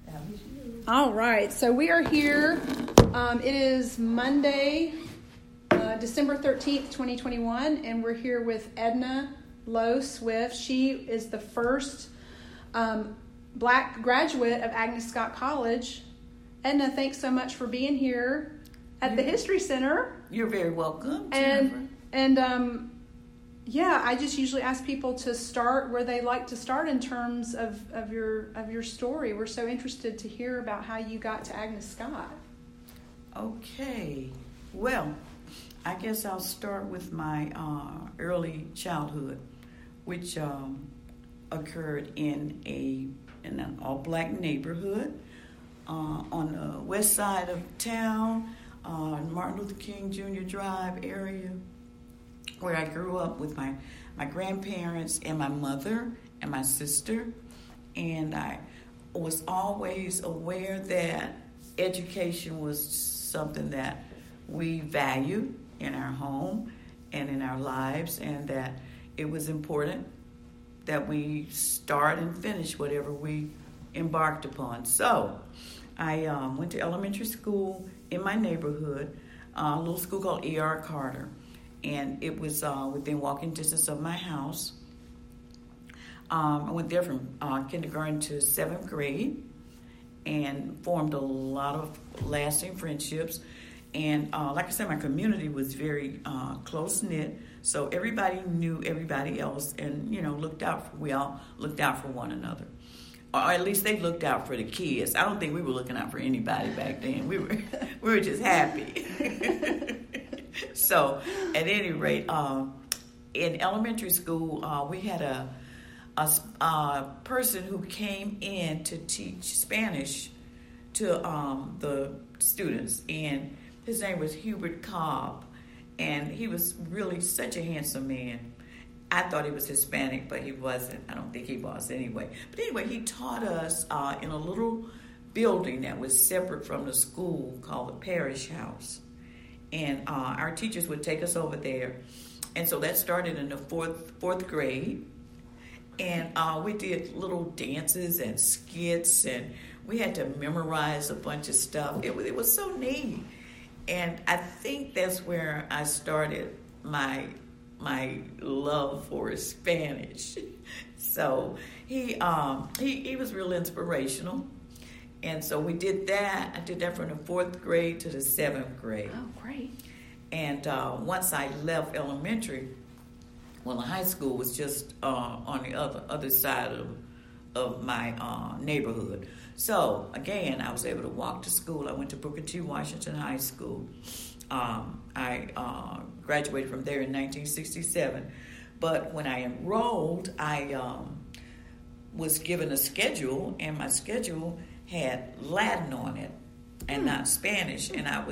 All right, so we are here. It is Monday, December 13th, 2021, and we're here with Edna Lowe Swift. She is the first Black graduate of Agnes Scott College. Edna, thanks so much for being here at the History Center. You're very welcome, Jennifer. I just usually ask people to start where they like to start in terms of your story. We're so interested to hear about how you got to Agnes Scott. Okay. Well, I guess I'll start with my early childhood, which occurred in an all-black neighborhood on the west side of town, Martin Luther King Jr. Drive area, where I grew up with my grandparents and my mother and my sister. And I was always aware that education was something that we valued in our home and in our lives, and that it was important that we start and finish whatever we embarked upon. So I went to elementary school in my neighborhood, a little school called E.R. Carter. And it was within walking distance of my house. I went there from kindergarten to 7th grade and formed a lot of lasting friendships. And like I said, my community was very close-knit, so everybody knew everybody else and, we all looked out for one another. Or at least they looked out for the kids. I don't think we were looking out for anybody back then. We were just happy. So, at any rate, in elementary school, we had a person who came in to teach Spanish to the students, and his name was Hubert Cobb, and he was really such a handsome man. I thought he was Hispanic, but he wasn't. I don't think he was anyway. But anyway, he taught us in a little building that was separate from the school called the Parish House. And our teachers would take us over there. And so that started in the fourth grade. And we did little dances and skits, and we had to memorize a bunch of stuff. It was so neat. And I think that's where I started my love for Spanish. So he was real inspirational. And so we did that. I did that from the 4th grade to the 7th grade. Oh, great. And once I left elementary, the high school was just on the other side of my neighborhood. So, again, I was able to walk to school. I went to Booker T. Washington High School. I graduated from there in 1967. But when I enrolled, I was given a schedule, and my schedule had Latin on it and not Spanish, and I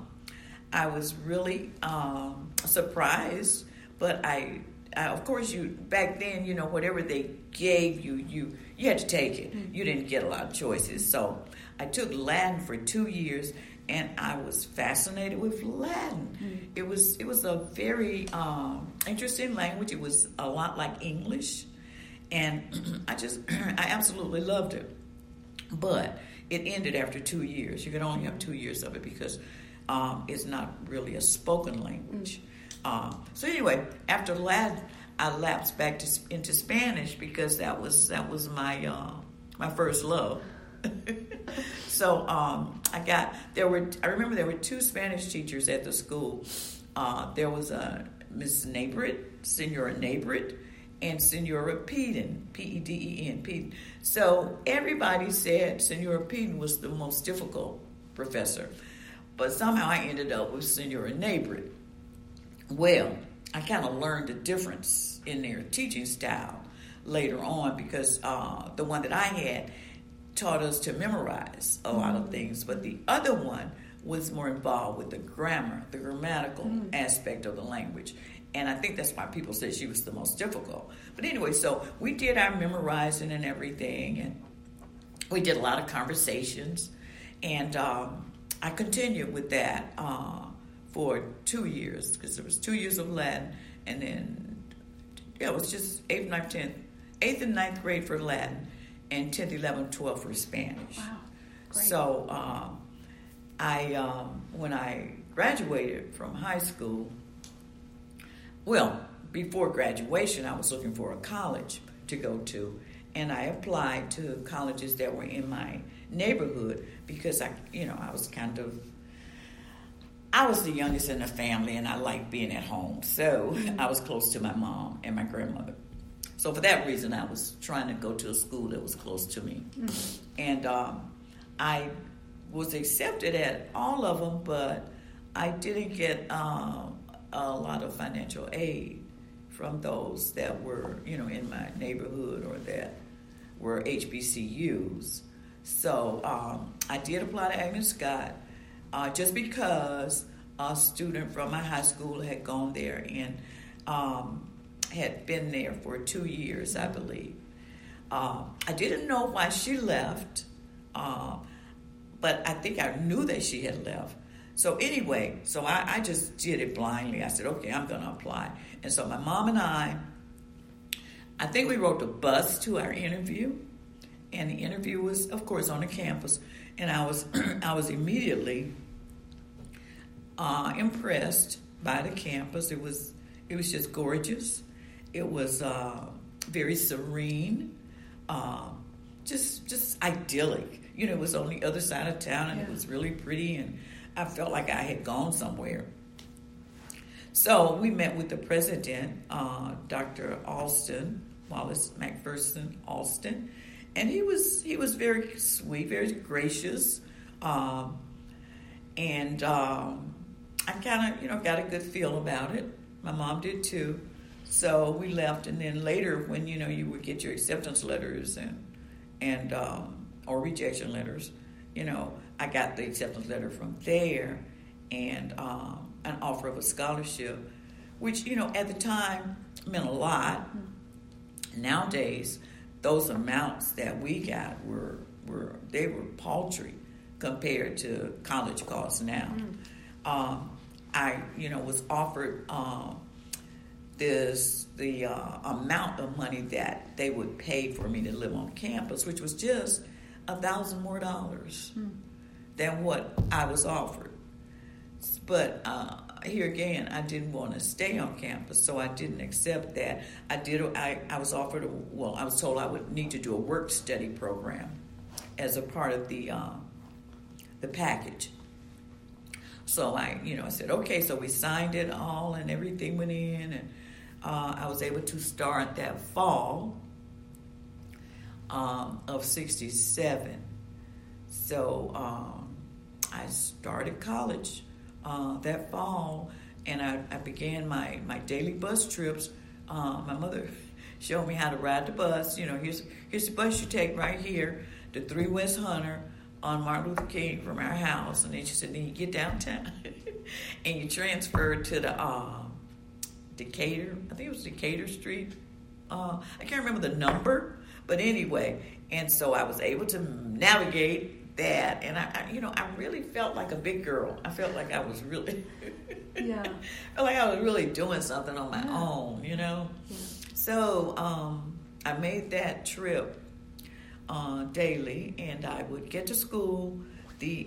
was really surprised. But I of course, back then, whatever they gave you, you had to take it. You didn't get a lot of choices. So I took Latin for 2 years, and I was fascinated with Latin. It was a very interesting language. It was a lot like English, and I absolutely loved it. But it ended after 2 years. You could only have 2 years of it because it's not really a spoken language. So anyway, after Latin, I lapsed back into Spanish because that was my first love. So I remember there were 2 Spanish teachers at the school. There was Miss Nabrit, Senora Nabrit, and Senora Peden, P-E-D-E-N. So everybody said Senora Peden was the most difficult professor, but somehow I ended up with Senora Nabrit. Well, I kind of learned the difference in their teaching style later on because the one that I had taught us to memorize a lot of things, but the other one was more involved with the grammar, the grammatical aspect of the language. And I think that's why people say she was the most difficult. But anyway, so we did our memorizing and everything, and we did a lot of conversations. And I continued with that for 2 years, because there was 2 years of Latin, and then it was just 8th and 9th grade for Latin, and 10th, 11th, 12th were Spanish. Wow. Great. So when I graduated from high school, well, before graduation, I was looking for a college to go to, and I applied to colleges that were in my neighborhood because I was the youngest in the family, and I liked being at home, so I was close to my mom and my grandmother. So for that reason, I was trying to go to a school that was close to me, and I was accepted at all of them, but I didn't get a lot of financial aid from those that were, in my neighborhood or that were HBCUs. So I did apply to Agnes Scott just because a student from my high school had gone there and had been there for 2 years, I believe. I didn't know why she left, but I think I knew that she had left. So anyway, I just did it blindly. I said, okay, I'm going to apply. And so my mom and I think we rode the bus to our interview. And the interview was, of course, on the campus. And I was immediately impressed by the campus. It was just gorgeous. It was very serene, just idyllic. It was on the other side of town, and It was really pretty, and I felt like I had gone somewhere. So we met with the president, Dr. Alston, Wallace McPherson Alston, and he was very sweet, very gracious, and I kind of got a good feel about it. My mom did too. So we left, and then later when you would get your acceptance letters and or rejection letters, I got the acceptance letter from there and an offer of a scholarship, which at the time meant a lot. Nowadays, those amounts that we got were paltry compared to college costs now. I was offered the amount of money that they would pay for me to live on campus, which was just $1,000 more than what I was offered. But here again, I didn't want to stay on campus, so I didn't accept that. I was offered. I was told I would need to do a work study program as a part of the package. So I said okay. So we signed it all, and everything went in, and I was able to start that fall of '67. So I started college that fall, and I began my daily bus trips. My mother showed me how to ride the bus. Here's the bus you take right here to 3 West Hunter on Martin Luther King from our house, and then she said, then you get downtown and you transfer to the Decatur. I think it was Decatur Street. I can't remember the number, but anyway. And so I was able to navigate that, and I really felt like a big girl. I felt like I was really, yeah, felt like I was really doing something on my own, Yeah. So I made that trip daily, and I would get to school. The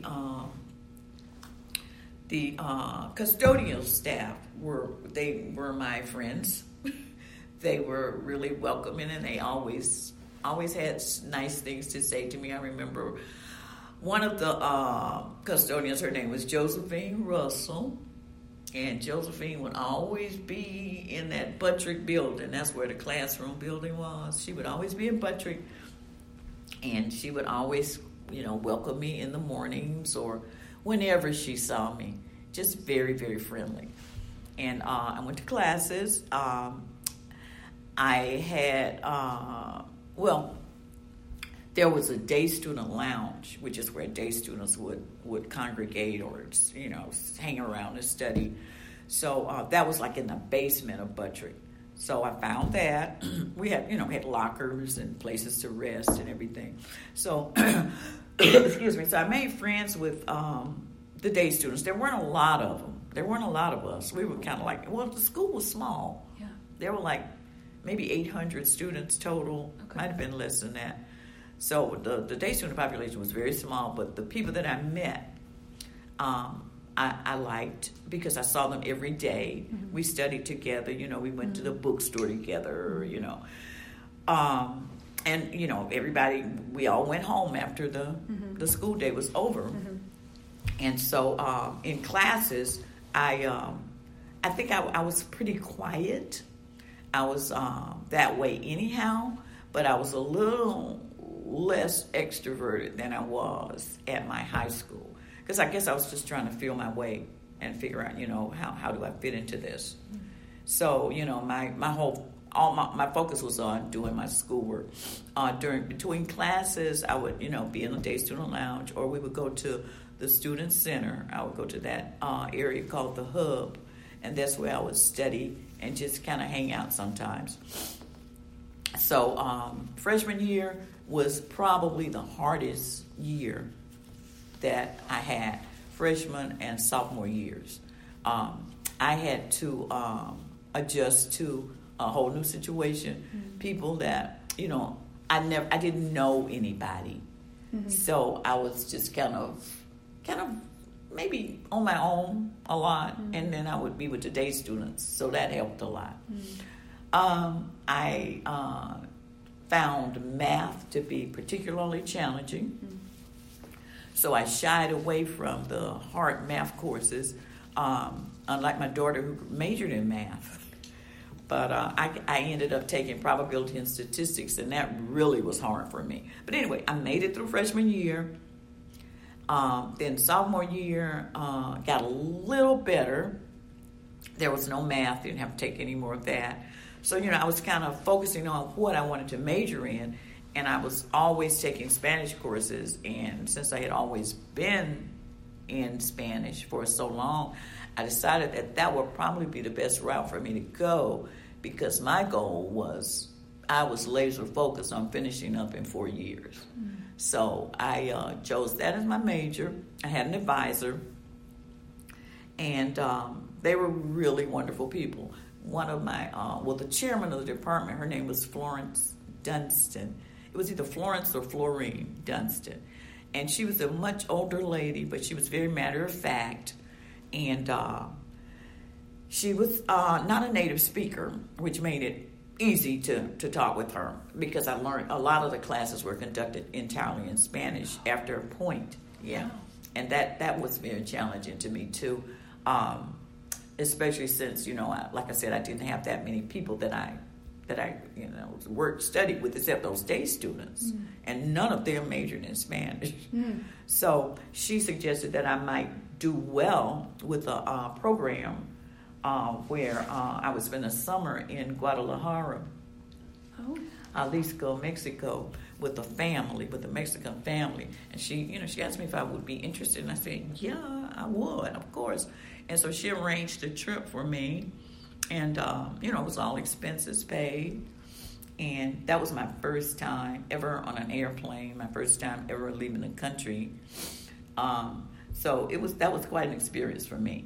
custodial staff were my friends. They were really welcoming, and they always had nice things to say to me. I remember one of the custodians, her name was Josephine Russell, and Josephine would always be in that Buttrick building. That's where the classroom building was. She would always be in Buttrick, and she would always, welcome me in the mornings or whenever she saw me. Just very, very friendly. And I went to classes. I had, there was a day student lounge, which is where day students would congregate or, hang around and study. So that was like in the basement of Buttrick. So I found that. We had lockers and places to rest and everything. So, excuse me. So I made friends with the day students. There weren't a lot of them. There weren't a lot of us. We were kind of like, the school was small. There were like maybe 800 students total. Okay. Might have been less than that. So the day student population was very small, but the people that I met, I liked because I saw them every day. Mm-hmm. We studied together. We went to the bookstore together. And everybody, we all went home after the school day was over. Mm-hmm. And so in classes, I think I was pretty quiet. I was that way anyhow, but I was a little less extroverted than I was at my high school. Because I guess I was just trying to feel my way and figure out, how do I fit into this? Mm-hmm. So, my focus was on doing my schoolwork. Between classes, I would, be in the day student lounge, or we would go to the student center. I would go to that area called the Hub, and that's where I would study and just kind of hang out sometimes. So freshman year was probably the hardest year that I had, freshman and sophomore years. I had to adjust to a whole new situation, mm-hmm. people that, I didn't know anybody. Mm-hmm. So I was just kind of maybe on my own a lot, mm-hmm. and then I would be with the day students, so that helped a lot. Mm-hmm. I found math to be particularly challenging, mm-hmm. so I shied away from the hard math courses, unlike my daughter who majored in math. But I ended up taking probability and statistics, and that really was hard for me. But anyway, I made it through freshman year. Then sophomore year got a little better. There was no math, didn't have to take any more of that. So, I was kind of focusing on what I wanted to major in, and I was always taking Spanish courses. And since I had always been in Spanish for so long, I decided that would probably be the best route for me to go, because my goal was, I was laser focused on finishing up in 4 years. Mm. So I chose that as my major. I had an advisor, and they were really wonderful people. One of my, the chairman of the department, her name was Florence Dunstan. It was either Florence or Florine Dunstan. And she was a much older lady, but she was very matter of fact. And she was not a native speaker, which made it easy to talk with her, because I learned a lot of the classes were conducted entirely in Spanish after a point. Yeah. Wow. And that was very challenging to me too, especially since, like I said, I didn't have that many people that I studied with, except those day students, and none of them majored in Spanish. So she suggested that I might do well with a program where I would spend a summer in Guadalajara, Jalisco, Mexico, with a Mexican family. And she asked me if I would be interested, and I said, yeah, I would, of course. And so she arranged a trip for me, and it was all expenses paid. And that was my first time ever on an airplane, my first time ever leaving the country. So that was quite an experience for me.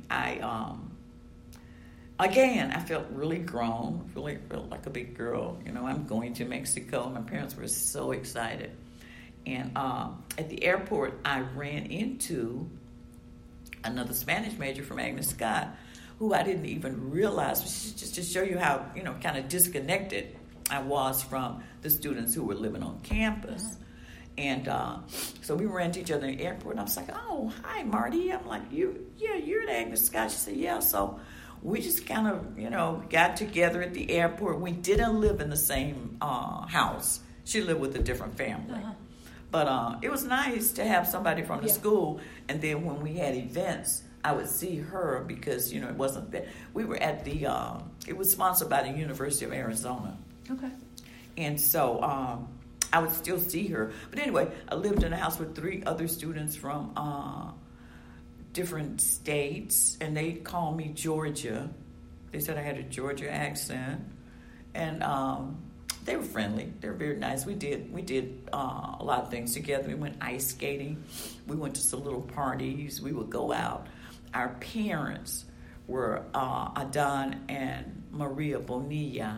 Again, I felt really grown, really felt like a big girl. I'm going to Mexico. My parents were so excited. And at the airport, I ran into another Spanish major from Agnes Scott, who I didn't even realize, just to show you how, kind of disconnected I was from the students who were living on campus. And so we ran into each other in the airport, and I was like, oh, hi, Marty. I'm like, you're at Agnes Scott. She said, yeah. So we just kind of, got together at the airport. We didn't live in the same house. She lived with a different family. But it was nice to have somebody from the school. And then when we had events, I would see her, because, it wasn't that. We were at the, it was sponsored by the University of Arizona. Okay. And so I would still see her. But anyway, I lived in a house with 3 other students from different states, and they called me Georgia. They said I had a Georgia accent, and they were friendly. They were very nice. We did a lot of things together. We went ice skating. We went to some little parties. We would go out. Our parents were Adan and Maria Bonilla.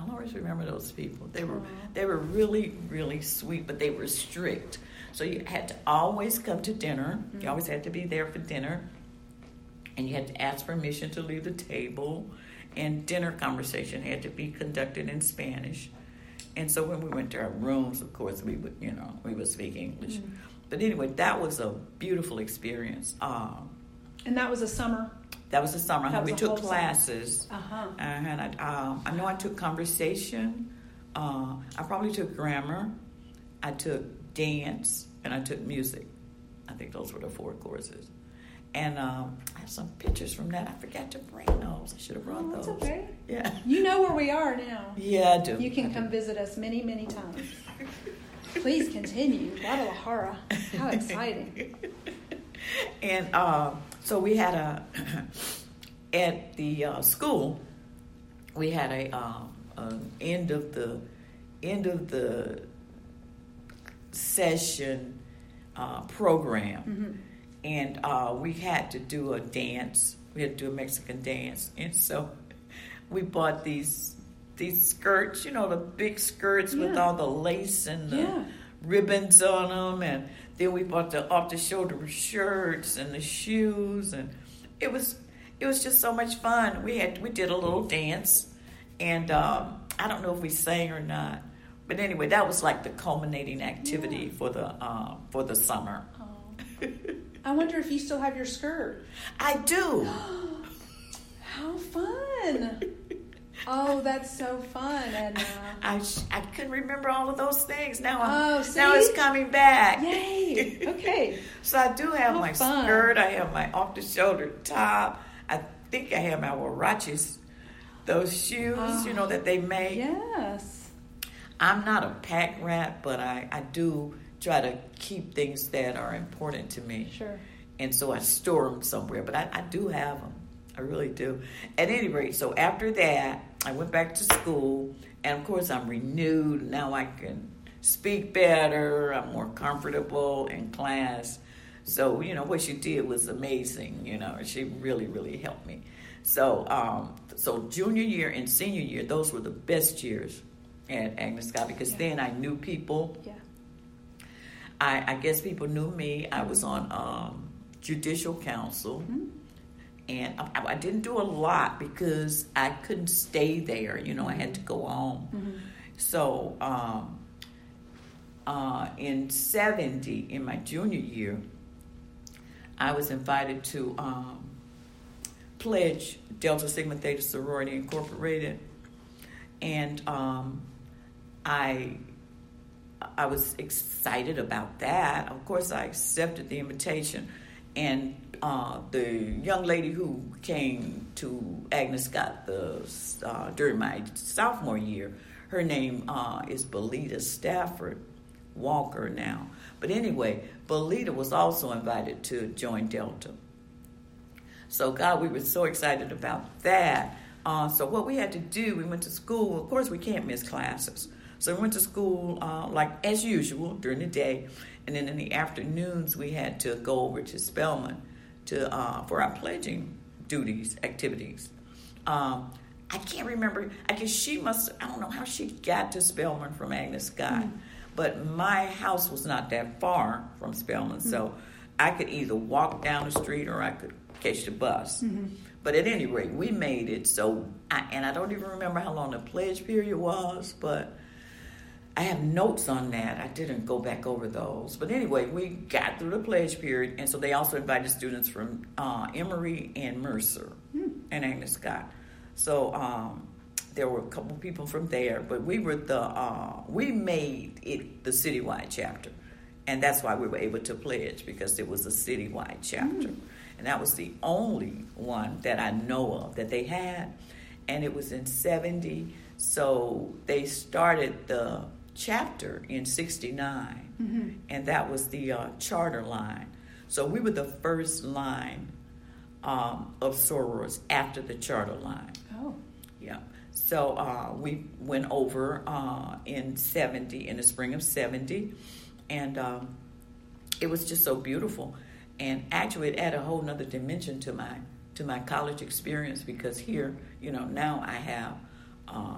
I'll always remember those people. They were really, really sweet, but they were strict. So you had to always come to dinner. Mm-hmm. You always had to be there for dinner. And you had to ask permission to leave the table. And dinner conversation had to be conducted in Spanish. And so when we went to our rooms, of course, we would speak English. Mm-hmm. But anyway, that was a beautiful experience. And that was a summer? That was the summer. We took classes. Uh-huh. And I know I took conversation. I probably took grammar. I took dance. And I took music. I think those were the 4 courses. And I have some pictures from that. I forgot to bring those. I should have brought those. That's okay. Yeah. You know where we are now. Yeah, I do. You can come visit us many, many times. Please continue. Guadalajara. How exciting. And so we had at the school, we had an end of the session program. Mm-hmm. And we had to do a dance. We had to do a Mexican dance. And so we bought these skirts, the big skirts with all the lace and the ribbons on them. And then we bought the off-the-shoulder shirts and the shoes. And it was just so much fun. We did a little dance. And I don't know if we sang or not. But anyway, that was like the culminating activity for the summer. Oh. I wonder if you still have your skirt. I do. How fun. Oh, that's so fun. And I couldn't remember all of those things. Now now it's coming back. Yay. Okay. So I do have my skirt. I have my off-the-shoulder top. I think I have my huaraches, those shoes, that they make. Yes. I'm not a pack rat, but I do try to keep things that are important to me. Sure. And so I store them somewhere, but I do have them. I really do. At any rate, so after that, I went back to school, and of course I'm renewed. Now I can speak better. I'm more comfortable in class. So, what she did was amazing. She really, really helped me. So, junior year and senior year, those were the best years at Agnes Scott, because then I knew people. Yeah. I guess people knew me. I was on judicial council. Mm-hmm. And I didn't do a lot because I couldn't stay there. I had to go home. Mm-hmm. So in 70, in my junior year, I was invited to pledge Delta Sigma Theta Sorority Incorporated. And I was excited about that. Of course, I accepted the invitation. And the young lady who came to Agnes Scott during my sophomore year, her name is Belita Stafford Walker now. But anyway, Belita was also invited to join Delta. So, God, we were so excited about that. So what we had to do, we went to school. Of course, we can't miss classes. So we went to school like as usual during the day. And then in the afternoons, we had to go over to Spelman for our pledging activities. I can't remember. I guess I don't know how she got to Spelman from Agnes Scott. Mm-hmm. But my house was not that far from Spelman. Mm-hmm. So I could either walk down the street or I could catch the bus. Mm-hmm. But at any rate, we made it. So, I don't even remember how long the pledge period was, but I have notes on that. I didn't go back over those. But anyway, we got through the pledge period, and so they also invited students from Emory and Mercer and Agnes Scott. So there were a couple people from there, but we were we made it the citywide chapter. And that's why we were able to pledge, because it was a citywide chapter. And that was the only one that I know of that they had. And it was in 70. So they started the chapter in 69. Mm-hmm. And that was the charter line. So we were the first line of sorors after the charter line. Oh. Yeah. So we went over in the spring of 70. And it was just so beautiful. And actually, it added a whole nother dimension to my college experience, because here, now I have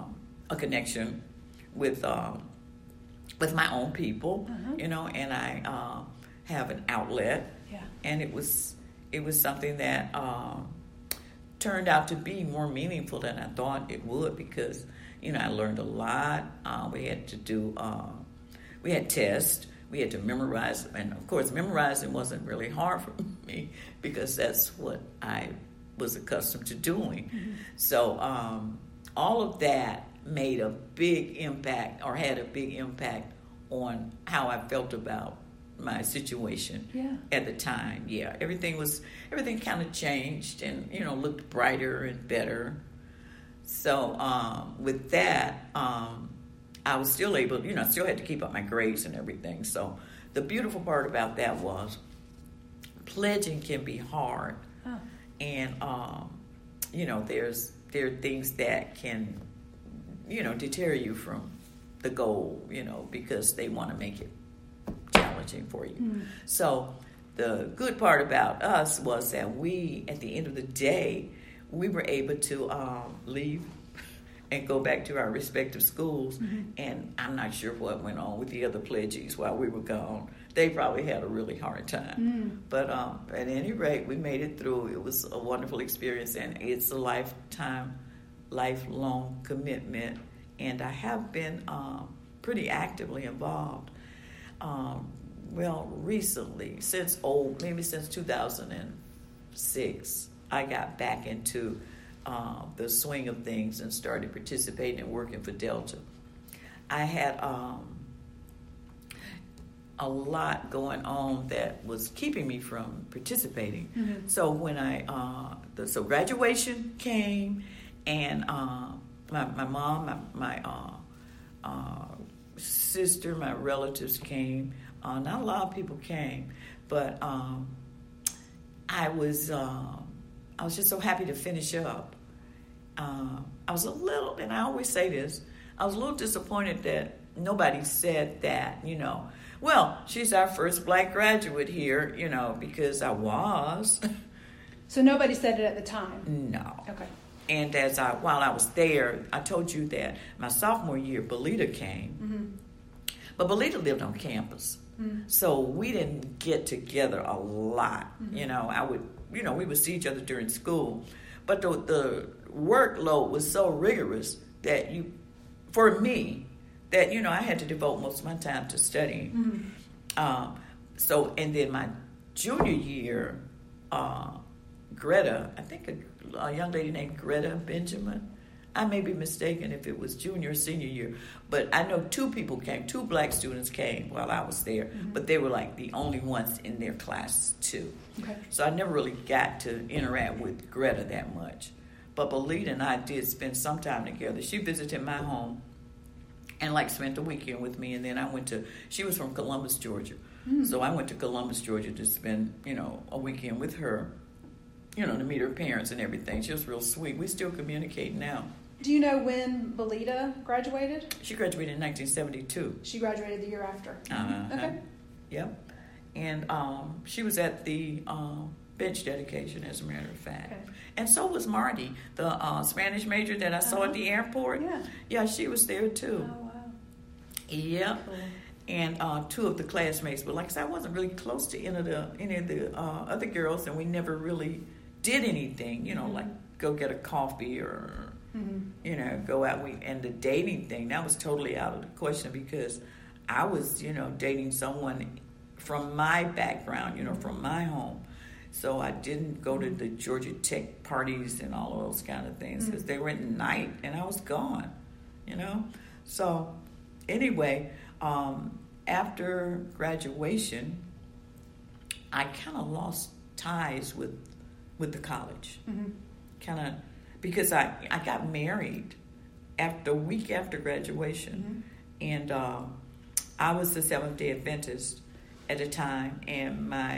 a connection with my own people, you know, and I have an outlet, and it was something that turned out to be more meaningful than I thought it would, because, you know, I learned a lot. We had to do we had tests. We had to memorize, and of course, memorizing wasn't really hard for me because that's what I was accustomed to doing. So all of that made a big impact, or had a big impact on how I felt about my situation at the time. Yeah, everything kind of changed, and, you know, looked brighter and better. So with that, I was still able, you know, I still had to keep up my grades and everything. So the beautiful part about that was pledging can be hard. And, you know, there are things that can, you know, deter you from the goal, you know, because they want to make it challenging for you. So the good part about us was that we, at the end of the day, we were able to leave and go back to our respective schools. And I'm not sure what went on with the other pledgees while we were gone. They probably had a really hard time. But at any rate, we made it through. It was a wonderful experience, and it's a lifelong commitment. And I have been pretty actively involved. Well, recently, maybe since 2006, I got back into the swing of things and started participating and working for Delta. I had a lot going on that was keeping me from participating. So when so graduation came, and my mom, my sister, my relatives came. Not a lot of people came, but I was just so happy to finish up. I was a little, and I always say this, I was a little disappointed that nobody said that, you know, well, she's our first black graduate here, you know, because I was. So nobody said it at the time? No. Okay. And while I was there, I told you that my sophomore year, Belita came. But Belita lived on campus. So we didn't get together a lot. You know, we would see each other during school. But the workload was so rigorous that for me, that, you know, I had to devote most of my time to studying. So, and then my junior year, Greta, I think a young lady named Greta Benjamin, I may be mistaken if it was junior or senior year, but I know two black students came while I was there, but they were like the only ones in their class too. Okay. So I never really got to interact with Greta that much. But Belita and I did spend some time together. She visited my home and spent the weekend with me, and then she was from Columbus, Georgia. So I went to Columbus, Georgia to spend, you know, a weekend with her, you know, to meet her parents and everything. She was real sweet. We still communicate now. Do you know when Belita graduated? She graduated in 1972. She graduated the year after. Okay. Yep. And she was at the bench dedication, as a matter of fact. Okay. And so was Marty, the Spanish major that I saw at the airport. Yeah, she was there too. Oh, wow. Yep. Cool. And two of the classmates, but like I said, I wasn't really close to any of the other girls, and we never really did anything, you know, like go get a coffee or, you know, go out. And the dating thing, that was totally out of the question, because I was, you know, dating someone from my background, you know, from my home. So I didn't go to the Georgia Tech parties and all of those kind of things, because they were at night and I was gone, you know. So anyway, after graduation, I kind of lost ties with the college, kind of, because I got married a week after graduation, and I was the Seventh-day Adventist at the time, and my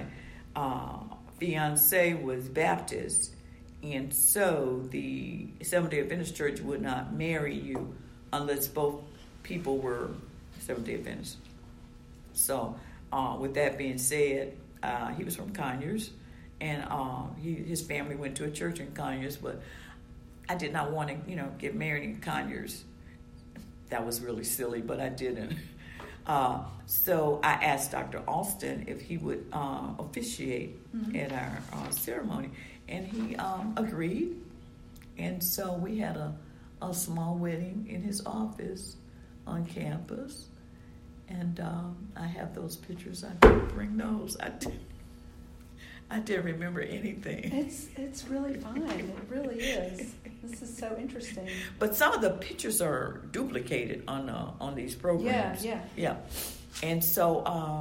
fiance was Baptist, and so the Seventh-day Adventist church would not marry you unless both people were Seventh-day Adventists. So with that being said, he was from Conyers, and his family went to a church in Conyers, but I did not want to, you know, get married in Conyers. that was really silly, but I didn't. So I asked Dr. Alston if he would officiate at our ceremony, and he agreed. And so we had a small wedding in his office on campus, and I have those pictures. I didn't bring those. I didn't remember anything. It's really fun. It really is. This is so interesting. But some of the pictures are duplicated on these programs. Yeah. And so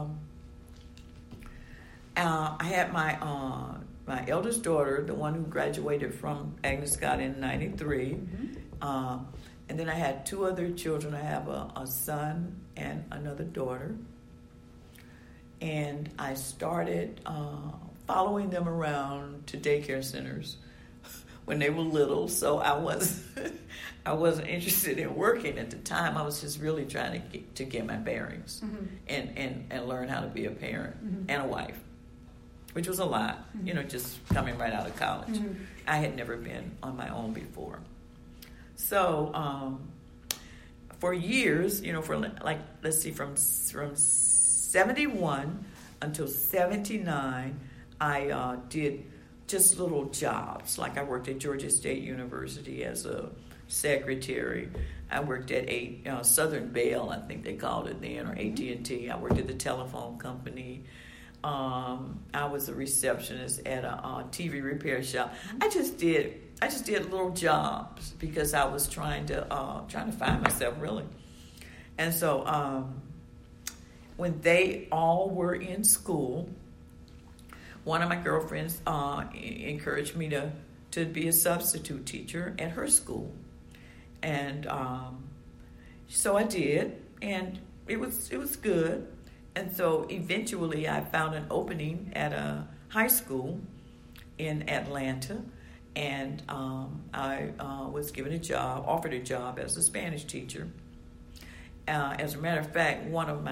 I had my eldest daughter, the one who graduated from Agnes Scott in '93, and then I had 2 other children. I have a son and another daughter, and I started following them around to daycare centers when they were little. So I wasn't interested in working at the time. I was just really trying to get my bearings and learn how to be a parent and a wife, which was a lot, just coming right out of college. I had never been on my own before. So for years, let's see, from 71 until 79, I did just little jobs. Like I worked at Georgia State University as a secretary. I worked at Southern Bell, I think they called it then, or AT&T. I worked at the telephone company. I was a receptionist at a TV repair shop. I just did little jobs because I was trying to find myself, really. And so when they all were in school, one of my girlfriends encouraged me to be a substitute teacher at her school. And so I did, and it was good. And so eventually I found an opening at a high school in Atlanta, and I was offered a job as a Spanish teacher. As a matter of fact, one of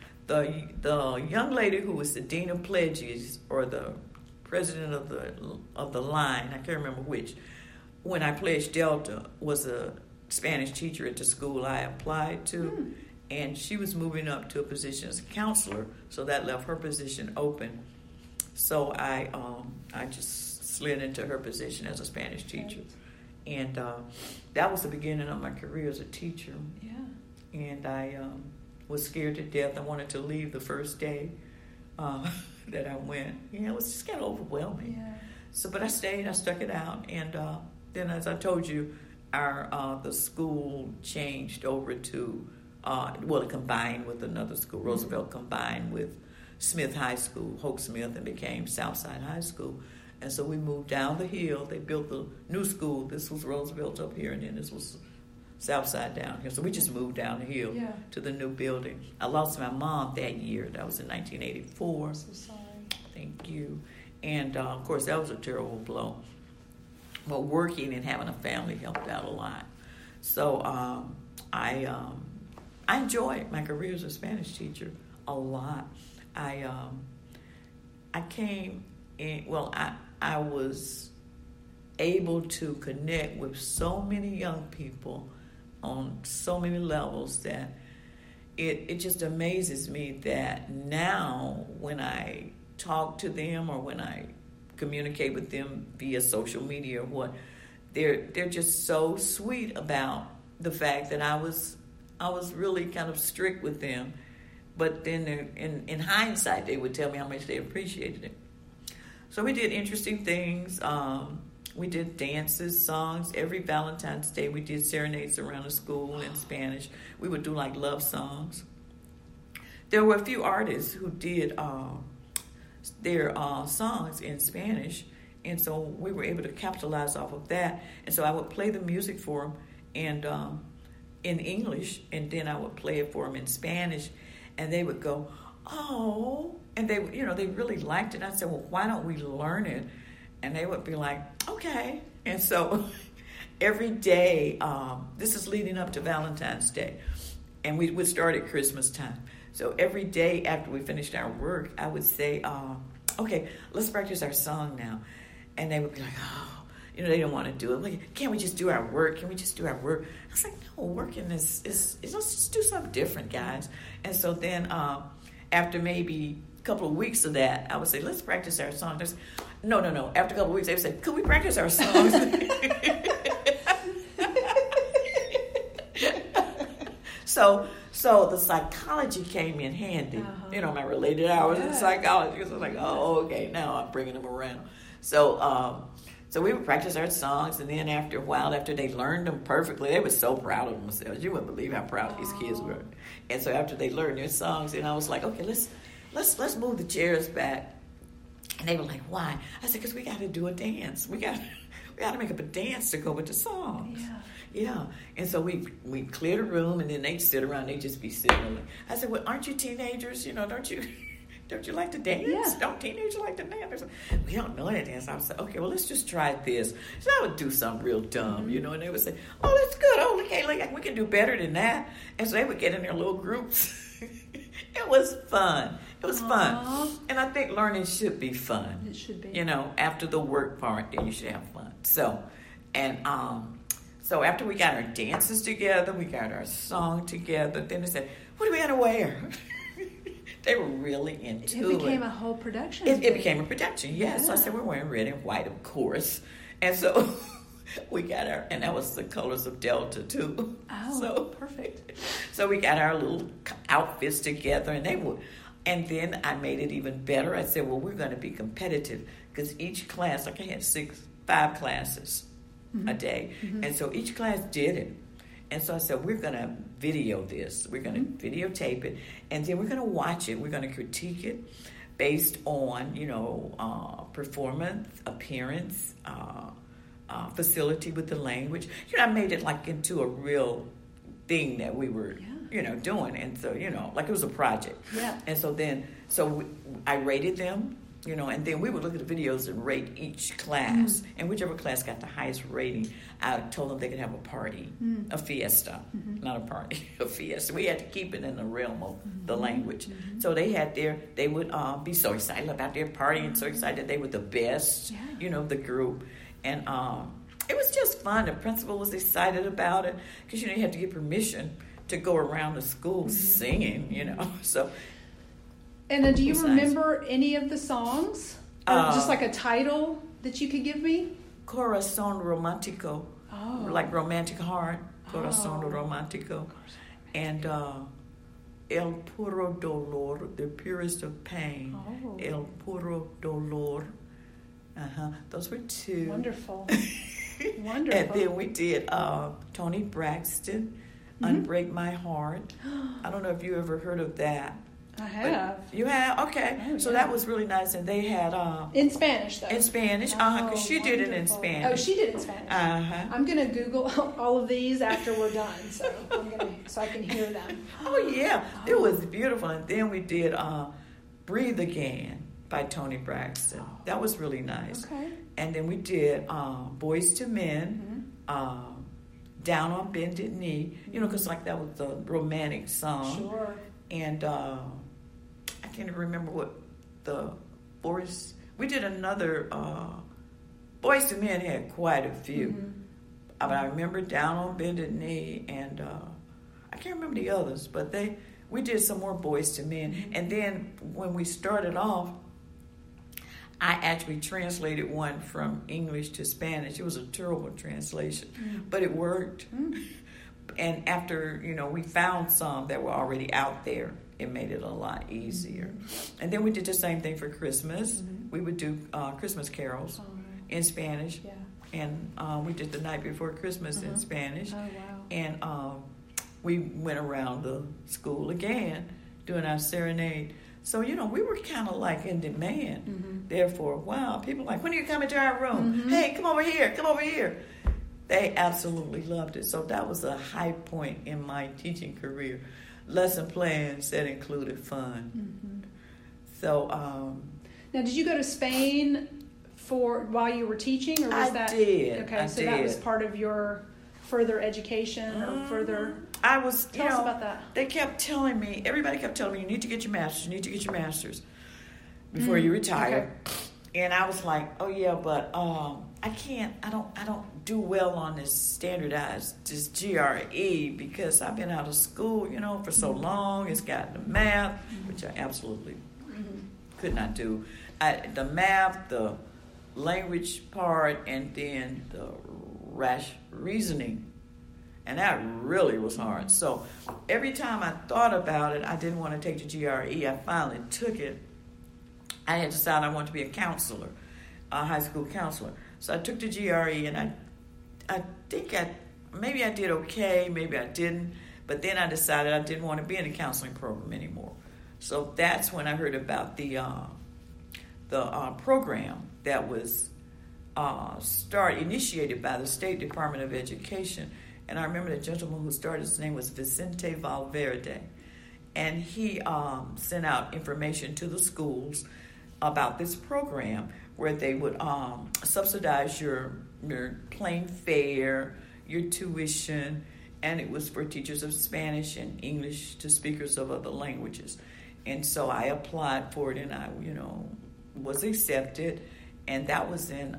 the young lady who was the dean of pledges, or the president of the line, I can't remember which, when I pledged Delta, was a Spanish teacher at the school I applied to. And she was moving up to a position as a counselor, so that left her position open. So I just slid into her position as a Spanish teacher. And that was the beginning of my career as a teacher. Yeah. And I was scared to death. I wanted to leave the first day that I went. It was just kind of overwhelming. Yeah. So, but I stayed. I stuck it out. And then, as I told you, the school changed over to it combined with another school. Roosevelt combined with Smith High School, Hoke Smith, and became Southside High School. And so we moved down the hill. They built the new school. This was Roosevelt up here, and then this was Southside down here. So we just moved down the hill to the new building. I lost my mom that year. That was in 1984. I'm so sorry. Thank you. And, of course, that was a terrible blow. But working and having a family helped out a lot. So I enjoyed my career as a Spanish teacher a lot. I came in, I was able to connect with so many young people on so many levels that it just amazes me that now when I talk to them or when I communicate with them via social media or what, they're just so sweet about the fact that I was really kind of strict with them, but then in hindsight they would tell me how much they appreciated it. So we did interesting things. We did dances, songs. Every Valentine's Day we did serenades around the school in Spanish. We would do like love songs. There were a few artists who did their songs in Spanish, and so we were able to capitalize off of that. And so I would play the music for them and in English, and then I would play it for them in Spanish, and they would go, "Oh," and they really liked it. I said, "Well, why don't we learn it?" And they would be like, "Okay." And so every day, this is leading up to Valentine's Day, and we would start at Christmas time. So every day after we finished our work, I would say, "Okay, let's practice our song now." And they would be like, "Oh." you know, they didn't want to do it. Like, can't we just do our work? Can we just do our work? I was like, no, working is let's just do something different, guys. And so then after maybe a couple of weeks of that, I would say, let's practice our songs. No. After a couple of weeks, they would say, could we practice our songs? So the psychology came in handy. You know, my related hours in psychology. So I was like, oh, okay, now I'm bringing them around. So we would practice our songs, and then after a while, after they learned them perfectly, they were so proud of themselves. You wouldn't believe how proud these kids were. And so after they learned their songs, and I was like, okay, let's move the chairs back. And they were like, why? I said, because we got to do a dance. We got to make up a dance to go with the songs. Yeah. And so we cleared a room, and then they'd sit around. They'd just be sitting. I said, well, aren't you teenagers? You know, don't you like to dance? Yeah. Don't teenagers like to dance? We don't know how to dance. I was like, okay, well, let's just try this. So I would do something real dumb, you know, and they would say, oh, that's good. Oh, okay, look, we can do better than that. And so they would get in their little groups. It was fun. It was fun. And I think learning should be fun. It should be. You know, after the work part, then you should have fun. So after we got our dances together, we got our song together, then they said, what are we going to wear? They were really into it. It became a whole production. It became a production, yes. Yeah. So I said, we're wearing red and white, of course. And so we got and that was the colors of Delta, too. Oh, so perfect. So we got our little outfits together, and then I made it even better. I said, well, we're going to be competitive, because each class, like I had 5 classes a day. And so each class did it. And so I said, we're going to video this. We're going to videotape it, and then we're going to watch it. We're going to critique it based on, you know, performance, appearance, facility with the language. You know, I made it like into a real thing that we were, you know, doing. And so, you know, like it was a project. Yeah. And so I rated them. You know, and then we would look at the videos and rate each class. And whichever class got the highest rating, I told them they could have a party, a fiesta. Not a party, a fiesta. We had to keep it in the realm of the language. So they would be so excited about their party and so excited they were the best, you know, the group. And it was just fun. The principal was excited about it, because, you know, you had to get permission to go around the school singing, you know. So. And do you remember any of the songs? Or just like a title that you could give me? Corazón Romántico. Oh. Like romantic heart. Corazón Romántico. And El Puro Dolor, the purest of pain. Oh. El Puro Dolor. Those were 2. Wonderful. Wonderful. And then we did Toni Braxton, Unbreak My Heart. I don't know if you ever heard of that. I have. But you have? Okay. Oh, so that was really nice. And they had... in Spanish, though. In Spanish, because she did it in Spanish. Oh, she did it in Spanish. I'm going to Google all of these after we're done, so I can hear them. Oh, yeah. It was beautiful. And then we did Breathe Again by Toni Braxton. That was really nice. Okay. And then we did Boys to Men, Down on Bended Knee, you know, because like that was the romantic song. Sure. And I can't even remember what the Boys... We did another... Boys to Men had quite a few. But I remember Down on Bended Knee, and I can't remember the others, but we did some more Boys to Men. And then when we started off, I actually translated one from English to Spanish. It was a terrible translation, but it worked. And after, you know, we found some that were already out there, it made it a lot easier. And then we did the same thing for Christmas. We would do Christmas carols in Spanish. Yeah. And we did The Night Before Christmas in Spanish. Oh, wow. And we went around the school again doing our serenade. So, you know, we were kind of like in demand there for a while. People were like, when are you coming to our room? Hey, come over here, come over here. They absolutely loved it. So that was a high point in my teaching career. Lesson plans that included fun. So, now, did you go to Spain while you were teaching, or was that? I did. Okay, so that was part of your further education or further. I was. Tell us about that. They kept telling me. Everybody kept telling me, you need to get your master's. You need to get your master's before you retire. Okay. And I was like, oh yeah, but I don't do well on this standardized, this GRE, because I've been out of school, for so long. It's got the math, which I absolutely could not do. The math, the language part, and then the reasoning. And that really was hard. So every time I thought about it, I didn't want to take the GRE. I finally took it. I had decided I wanted to be a counselor, a high school counselor. So I took the GRE, and I think maybe I did okay, maybe I didn't. But then I decided I didn't want to be in the counseling program anymore. So that's when I heard about the program that was initiated by the State Department of Education. And I remember the gentleman who started, his name was Vicente Valverde. And he sent out information to the schools about this program where they would subsidize your plane fare, your tuition, and it was for teachers of Spanish and English to speakers of other languages. And so I applied for it, and I, was accepted, and that was in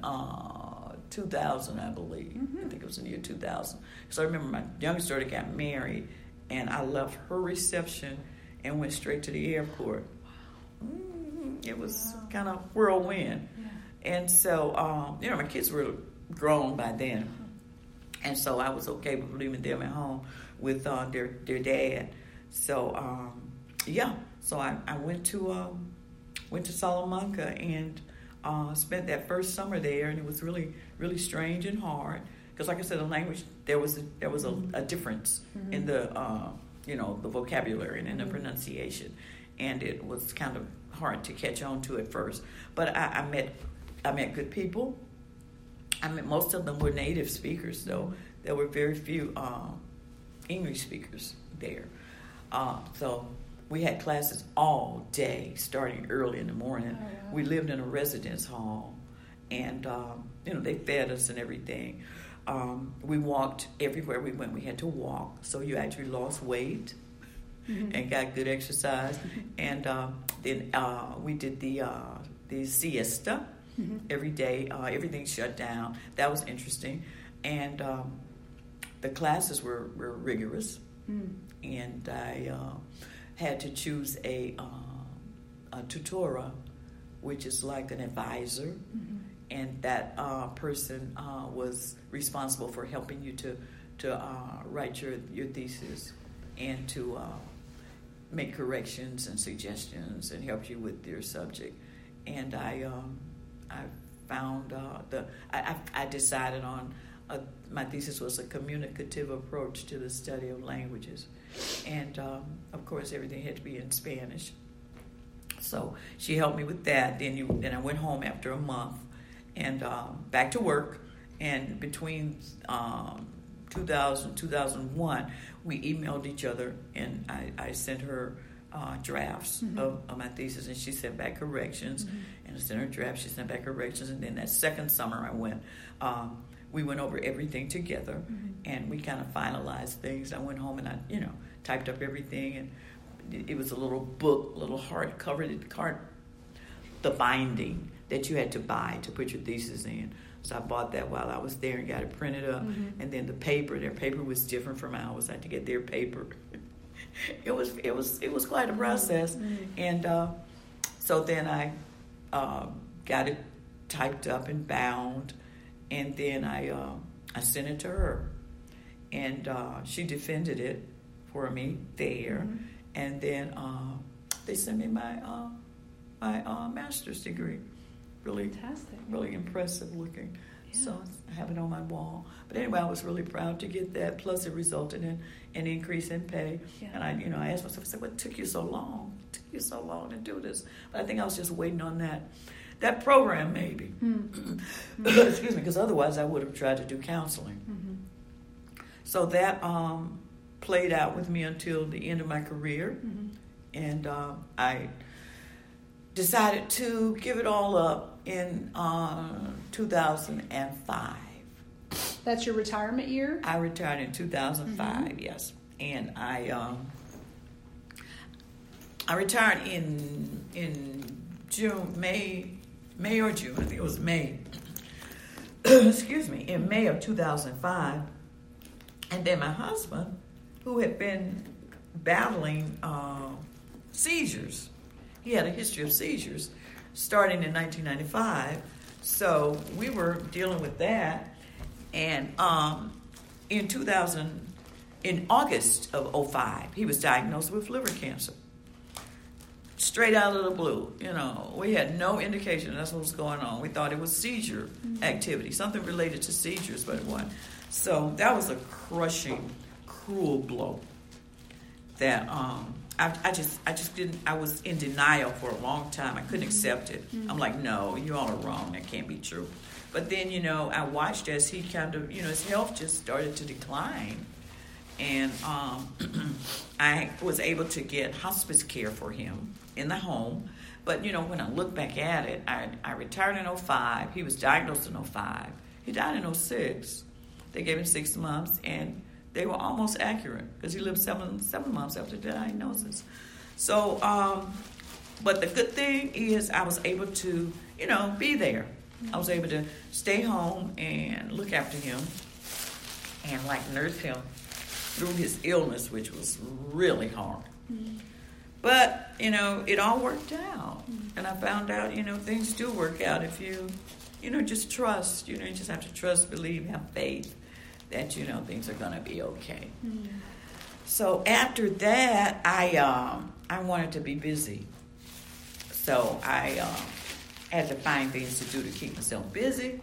2000, I believe. Mm-hmm. I think it was in the year 2000. So I remember my youngest daughter got married, and I left her reception and went straight to the airport. It was kind of whirlwind. Yeah. And so, my kids were grown by then. And so I was okay with leaving them at home with their dad. So, So I went to Salamanca and spent that first summer there, and it was really, really strange and hard. Because, like I said, the language, there was a difference in the the vocabulary and in the pronunciation, and it was kind of hard to catch on to at first. But I met good people. I mean, most of them were native speakers, though. There were very few English speakers there. So we had classes all day, starting early in the morning. Oh, wow. We lived in a residence hall, and they fed us and everything. We walked everywhere we went. We had to walk, so you actually lost weight and got good exercise. And then we did the siesta every day. Everything shut down. That was interesting, and the classes were rigorous. And I had to choose a tutora, which is like an advisor. And that person was responsible for helping you to write your thesis and to make corrections and suggestions and help you with your subject. And I found I decided on my thesis was a communicative approach to the study of languages, and of course everything had to be in Spanish. So she helped me with that. Then I went home after a month. And back to work, and between 2000 2001, we emailed each other, and I sent her drafts of my thesis, and she sent back corrections, and I sent her drafts, she sent back corrections, and then that second summer I went, we went over everything together, and we kind of finalized things. I went home and I, typed up everything, and it was a little book, a little hardcover, the binding that you had to buy to put your thesis in. So I bought that while I was there and got it printed up. And then their paper was different from ours. I had to get their paper. It was quite a process. And so then I got it typed up and bound, and then I sent it to her, and she defended it for me there, and then they sent me my master's degree. Really, fantastic. Really impressive looking. Yeah. So I have it on my wall. But anyway, I was really proud to get that. Plus, it resulted in an increase in pay. Yeah. And I asked myself, I said, "What took you so long? It took you so long to do this?" But I think I was just waiting on that program, maybe. Excuse me, because otherwise I would have tried to do counseling. So that played out with me until the end of my career, and I decided to give it all up in 2005. That's your retirement year? I retired in 2005, yes. And I retired in June, May or June. I think it was May. excuse me, in May of 2005. And then my husband, who had been battling seizures, he had a history of seizures starting in 1995. So we were dealing with that. And in August of 2005, he was diagnosed with liver cancer. Straight out of the blue, we had no indication that's what was going on. We thought it was seizure activity, something related to seizures, but it wasn't. So that was a crushing, cruel blow. That I just didn't. I was in denial for a long time. I couldn't accept it. I'm like, no, you all are wrong. That can't be true. But then, I watched as he kind of, his health just started to decline. And I was able to get hospice care for him in the home. But, when I look back at it, I retired in 2005. He was diagnosed in 2005. He died in 2006. They gave him 6 months, and they were almost accurate because he lived seven months after the diagnosis. So, but the good thing is I was able to, be there. I was able to stay home and look after him and, nurse him through his illness, which was really hard. But, it all worked out. And I found out, things do work out if you, just trust. You just have to trust, believe, have faith that, things are going to be okay. So after that, I wanted to be busy. So I had to find things to do to keep myself busy.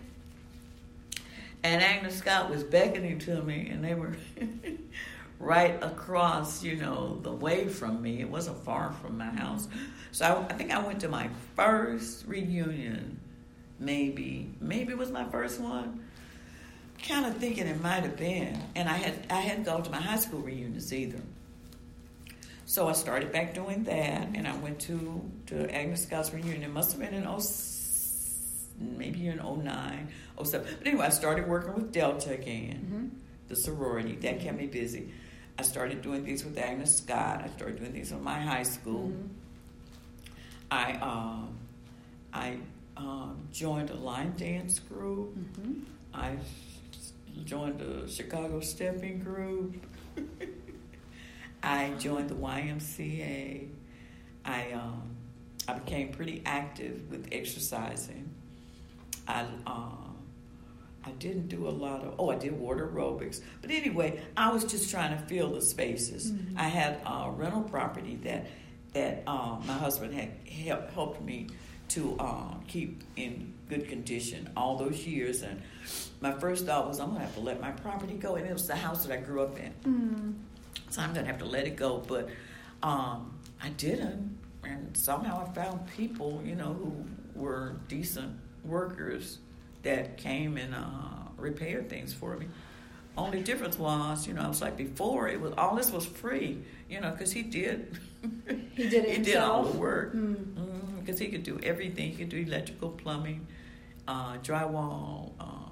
And Agnes Scott was beckoning to me, and they were right across, the way from me. It wasn't far from my house. So I think I went to my first reunion, maybe it was my first one. Kind of thinking it might have been. And I hadn't gone to my high school reunions either. So I started back doing that, and I went to Agnes Scott's reunion. It must have been in maybe in 2009, 2007. But anyway, I started working with Delta again, the sorority. That kept me busy. I started doing things with Agnes Scott. I started doing things with my high school. I joined a line dance group. I joined the Chicago Stepping Group. I joined the YMCA. I became pretty active with exercising. I didn't do a lot of, I did water aerobics. But anyway, I was just trying to fill the spaces. I had a rental property that my husband had helped me to keep in good condition all those years. And my first thought was, I'm going to have to let my property go. And it was the house that I grew up in. So I'm going to have to let it go. But I didn't. And somehow I found people, who were decent workers that came and repaired things for me. Only difference was, I was like, before, it was all this was free, because he did. He did it He himself? did all the work. Because he could do everything. He could do electrical, plumbing, drywall,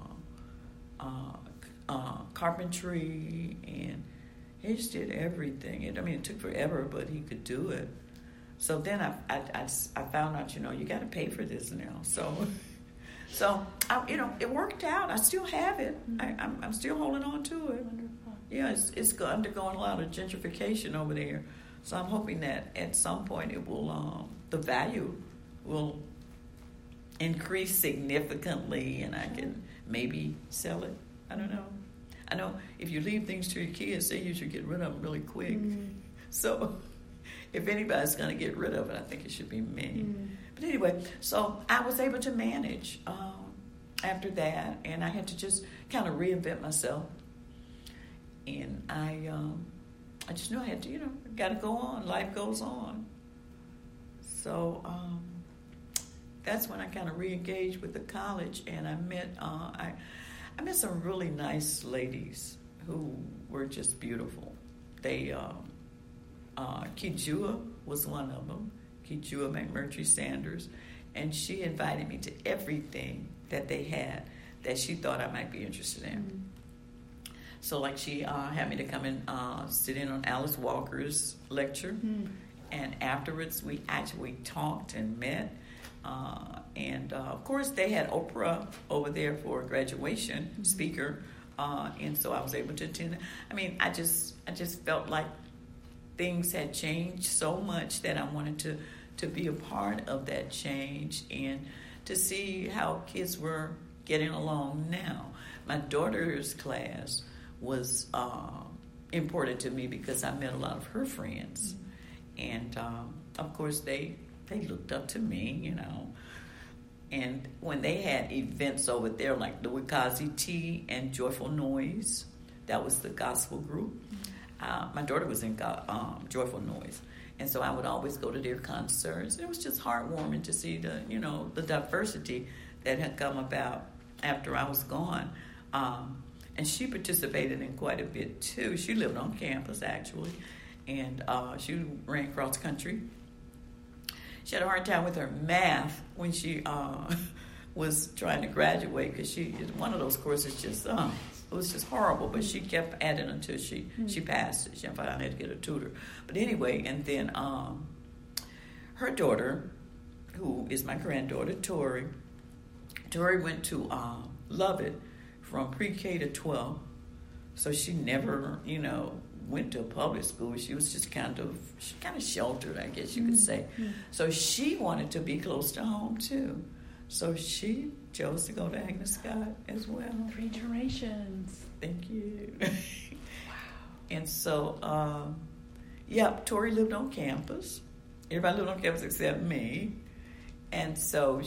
carpentry, and he just did everything. It took forever, but he could do it. So then I found out, you got to pay for this now. So it worked out. I still have it. I'm still holding on to it. Wonderful. Yeah, it's undergoing a lot of gentrification over there. So I'm hoping that at some point it will, the value will increase significantly, and I can maybe sell it. I don't know. I know if you leave things to your kids, they usually get rid of them really quick. So if anybody's going to get rid of it, I think it should be me. But anyway, so I was able to manage after that, and I had to just kind of reinvent myself. And I just knew I had to, got to go on. Life goes on. So that's when I kind of re-engaged with the college, and I met I met some really nice ladies who were just beautiful. They Kijua was one of them, Kijua McMurtry Sanders, and she invited me to everything that they had that she thought I might be interested in. So she had me to come and sit in on Alice Walker's lecture, and afterwards we actually talked and met, And of course, they had Oprah over there for a graduation speaker, and so I was able to attend. I mean, I just felt like things had changed so much that I wanted to be a part of that change and to see how kids were getting along now. My daughter's class was important to me because I met a lot of her friends, and of course they looked up to me, you know. And when they had events over there, like the Wikazi Tea and Joyful Noise, that was the gospel group. My daughter was in Joyful Noise, and so I would always go to their concerts. It was just heartwarming to see the diversity that had come about after I was gone. And she participated in quite a bit too. She lived on campus actually, and she ran cross country. She had a hard time with her math when she was trying to graduate because one of those courses just it was just horrible. But she kept at it until she passed it. She finally had to get a tutor. But anyway, and then her daughter, who is my granddaughter, Tori went to Lovett from pre-K to 12. So she never, went to a public school. She was just kind of sheltered, I guess you could say. So she wanted to be close to home too. So she chose to go to Agnes Scott as well. 3 generations. Thank you. Wow. And so, Tori lived on campus. Everybody lived on campus except me. And so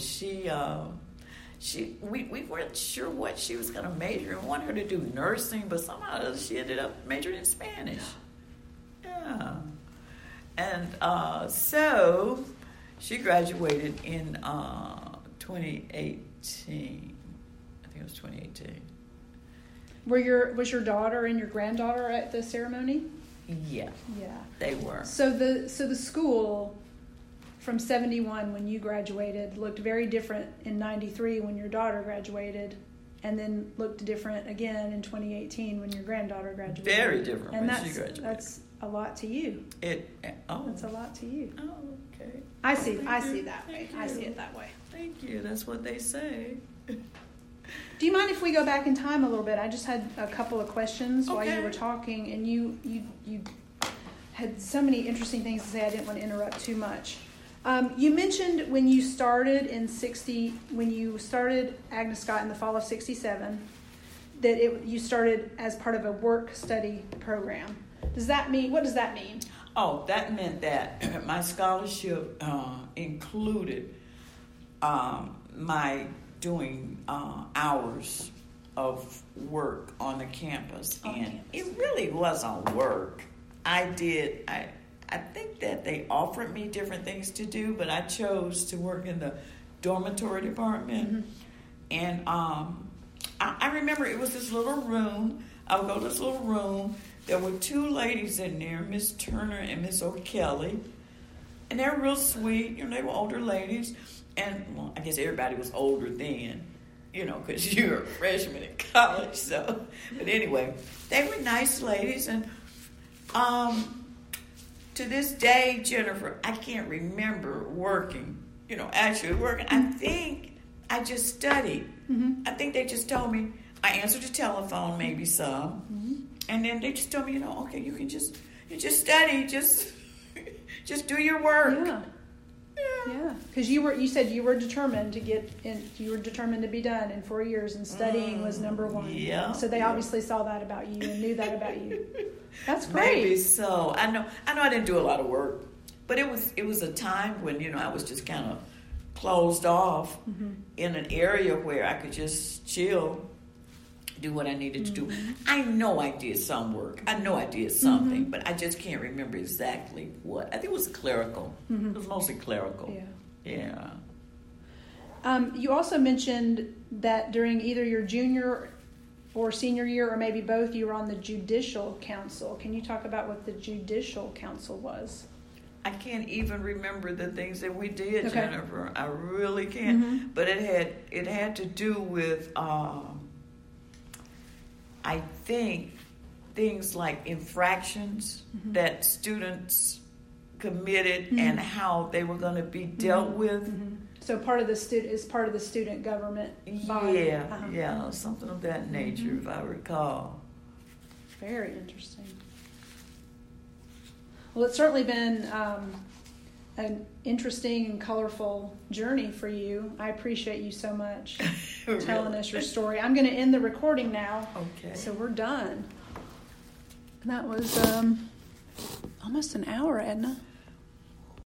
we weren't sure what she was going to major in. We wanted her to do nursing, but somehow she ended up majoring in Spanish. Yeah. And so she graduated in 2018. I think it was 2018. Was your daughter and your granddaughter at the ceremony? Yeah. Yeah. They were. So the school from 71 when you graduated looked very different in 93 when your daughter graduated, and then looked different again in 2018 when your granddaughter graduated. Very different and when she graduated. That's a lot to you. That's a lot to you. Oh, okay. I see that way. I see it that way. Thank you. That's what they say. Do you mind if we go back in time a little bit? I just had a couple of questions while you were talking, and you had so many interesting things to say. I didn't want to interrupt too much. You mentioned when you started when you started Agnes Scott in the fall of 67, that you started as part of a work-study program. What does that mean? Oh, that meant that my scholarship included my doing hours of work on the campus. It really wasn't work. I think that they offered me different things to do, but I chose to work in the dormitory department. And I remember it was this little room. I would go to this little room. There were 2 ladies in there, Miss Turner and Miss O'Kelly. And they were real sweet. They were older ladies. And, well, I guess everybody was older then, because you were a freshman in college. So, but anyway, they were nice ladies. And to this day, Jennifer, I can't remember working, actually working. I think I just studied. I think they just told me, I answered the telephone, maybe some. And then they just told me, okay, you just study, just do your work. Yeah. Because you said you were determined to get in. You were determined to be done in 4 years, and studying was number one. Yeah. So they obviously saw that about you and knew that about you. That's great. Maybe so. I know. I didn't do a lot of work, but it was a time when I was just kind of closed off in an area where I could just chill, do what I needed to do. I know I did some work. I know I did something, but I just can't remember exactly what. I think it was clerical. It was mostly clerical. Yeah. You also mentioned that during either your junior or senior year, or maybe both, you were on the Judicial Council. Can you talk about what the Judicial Council was? I can't even remember the things that we did, Okay. Jennifer. I really can't. But it had to do with I think things like infractions that students committed and how they were going to be dealt with. So part of the student government body. Yeah, something of that nature, if I recall. Very interesting. Well, it's certainly been an interesting and colorful journey for you. I appreciate you so much telling us your story. I'm going to end the recording now. Okay. So we're done. That was almost an hour, Edna.